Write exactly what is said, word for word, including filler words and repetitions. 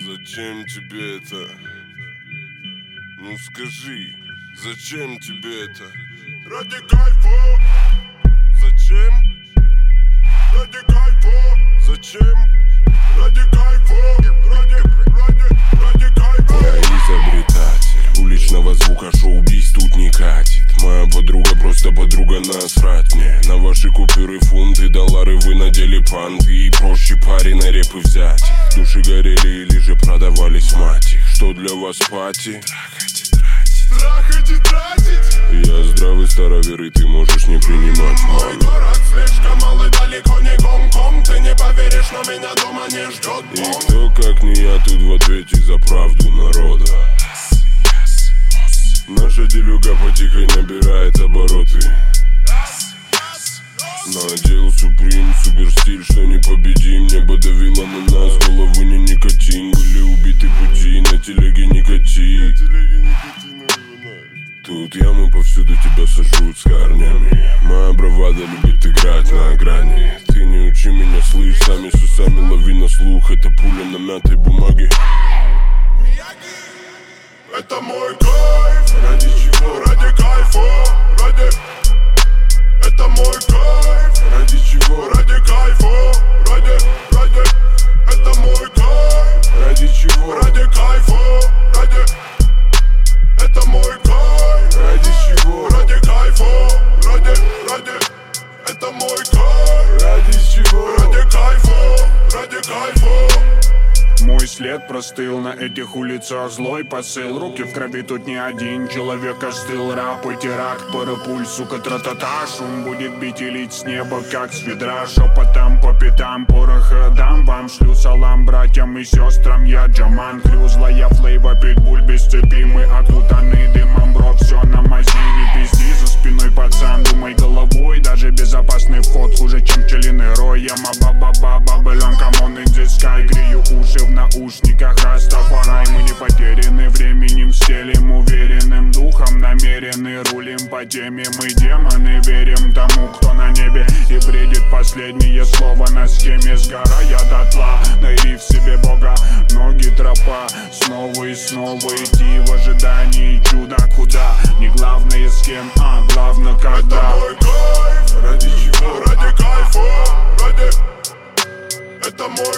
Зачем тебе это? Ну скажи, зачем тебе это? Ради кайфа. Зачем? Ради кайфа. Зачем? Ради кайфа. Ради, ради, ради кайфа. Я изобретатель уличного звука, шоу-биз тут не катит. Моя подруга просто подруга, насрать мне на ваши купюры, фунты, доллары. Вы надели панты и проще пареной репы взять их. Души горели или же продавались мать их. Что для вас пати? Трахать и тратить. Трахать и тратить. Я здравый старовер, и ты можешь не принимать мой мало. Город слишком малый, далеко не Гонконг. Ты не поверишь, но меня дома не ждет бомб. И кто как не я тут в ответе за правду народа. Наша делюга потихонь набирает обороты. Надел Суприм, суперстиль, что непобедим. Небо давило на нас, головы не никотин. Были убиты пути, на телеге не кати. Тут ямы повсюду, тебя сожрут с корнями. Моя бравада любит играть на грани. Ты не учи меня, слышь, сами с усами лови на слух. Это пуля на мятой бумаге. Это мой кайф. Ради чего? Ради кайфа. Ради... Это мой кайф. Ради чего? Ради кайфа. Ради, ради. Это мой кайф. Ради чего? Ради кайфа. Ради. Это мой кайф. Ради чего? Ради кайфа. Ради, ради. Это мой кайф. Ради чего? Ради кайфа. Ради кайфа. Мой след простыл на этих улицах, злой посыл. Руки в крови, тут не один человек остыл. Рап и теракт, парапуль, сука, тра-та-та. Шум будет бить и лить с неба, как с ведра. Шепотом по пятам, пороха дам вам. Шлю салам братьям и сестрам, я Джаман Крю. Злая флейва, питбуль без цепи. Мы окутаны дымом, бро, все на мази. Не пизди за спиной, пацан, думай головой. Даже безопасный вход хуже, чем пчелиный рой. Яма ба-ба-ба, бабелем, камон, иди скай. Грею уши в наушниках, Растафарай. Мы не потеряны временем, стелим уверенным духом. Намерены, рулим по теме. Мы демоны, верим тому, кто на небе и бредит последнее слово на схеме. Сгорая дотла, найди в себе Бога. Ноги тропа, снова и снова идти в ожидании чуда. Куда? Не главное с кем, а главное когда. Это мой кайф. Ради чего? Ради кайфа. Ради. Это мой